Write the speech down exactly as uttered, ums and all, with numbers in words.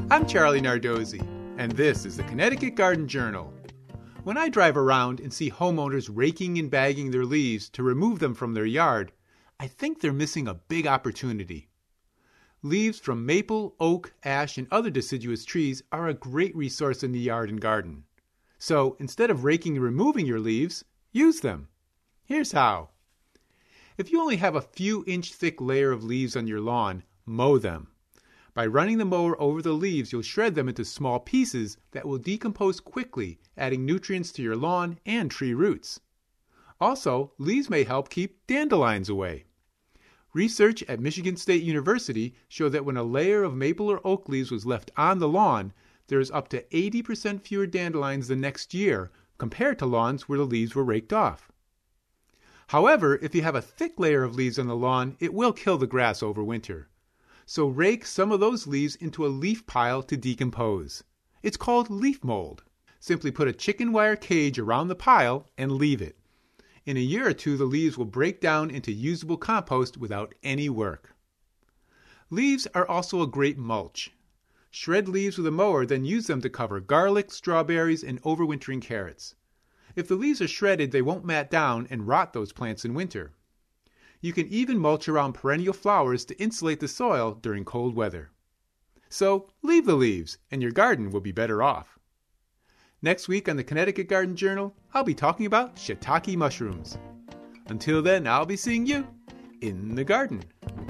I'm Charlie Nardozzi, and this is the Connecticut Garden Journal. When I drive around and see homeowners raking and bagging their leaves to remove them from their yard, I think they're missing a big opportunity. Leaves from maple, oak, ash, and other deciduous trees are a great resource in the yard and garden. So instead of raking and removing your leaves, use them. Here's how. If you only have a few inch thick layer of leaves on your lawn, mow them. By running the mower over the leaves, you'll shred them into small pieces that will decompose quickly, adding nutrients to your lawn and tree roots. Also, leaves may help keep dandelions away. Research at Michigan State University showed that when a layer of maple or oak leaves was left on the lawn, there is up to eighty percent fewer dandelions the next year compared to lawns where the leaves were raked off. However, if you have a thick layer of leaves on the lawn, it will kill the grass over winter. So rake some of those leaves into a leaf pile to decompose. It's called leaf mold. Simply put a chicken wire cage around the pile and leave it. In a year or two, the leaves will break down into usable compost without any work. Leaves are also a great mulch. Shred leaves with a mower, then use them to cover garlic, strawberries, and overwintering carrots. If the leaves are shredded, they won't mat down and rot those plants in winter. You can even mulch around perennial flowers to insulate the soil during cold weather. So leave the leaves, and your garden will be better off. Next week on the Connecticut Garden Journal, I'll be talking about shiitake mushrooms. Until then, I'll be seeing you in the garden.